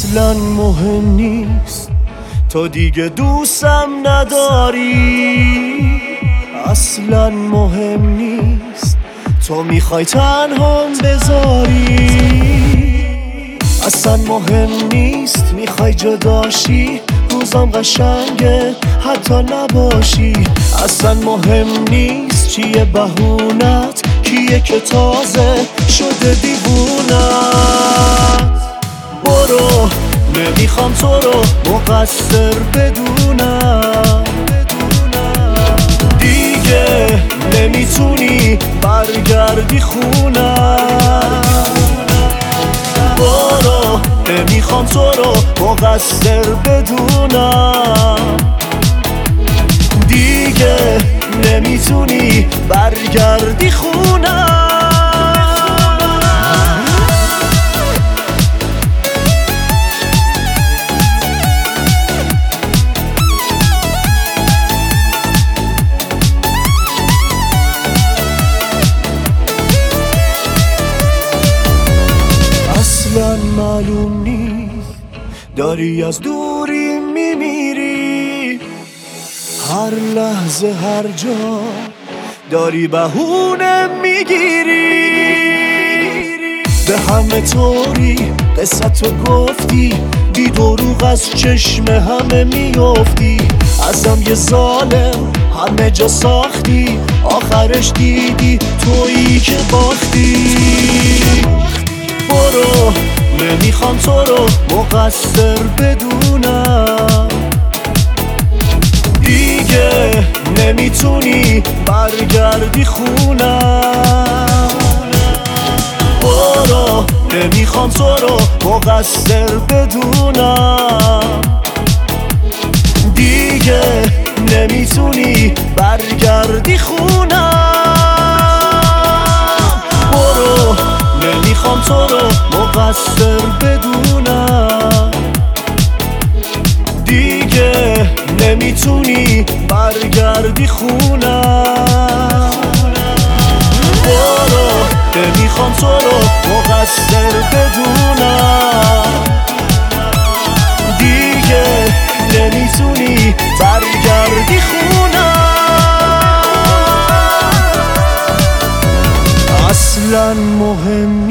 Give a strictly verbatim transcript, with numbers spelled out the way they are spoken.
اصلا مهم نیست تو دیگه دوستم نداری، اصلا مهم نیست تو میخوای تنهام بذاری، اصلا مهم نیست میخوای جداشی روزم قشنگه حتی نباشی، اصلا مهم نیست چیه بهونت کیه که تازه شده دیوونت. برو نمیخوام تو رو مقصر بدونم، دیگه نمیتونی برگردی خونم. برو نمیخوام تو رو مقصر بدونم، دیگه نمیتونی برگردی خونم. اصلا معلوم نیست داری از دوری میمیری، هر لحظه هر جا داری بهونه میگیری، به همه طوری قصتو گفتی بی دروغ از چشم همه میافتی، ازم یه ظالم همه جا ساختی آخرش دیدی تویی که باختی. برو نمیخوام تو رو مقصر بدونم، دیگه نمیتونی برگردی خونم. برو نمیخوام تو رو مقصر بدونم، دیگه نمیتونی برگردی خونم. برو نمیخوام تو رو مقصر بدونم، دیگه نمیتونی برگردی خونم. برو نمیخوام تو رو مقصر بدونم، دیگه نمیتونی برگردی خونم. اصلا مهم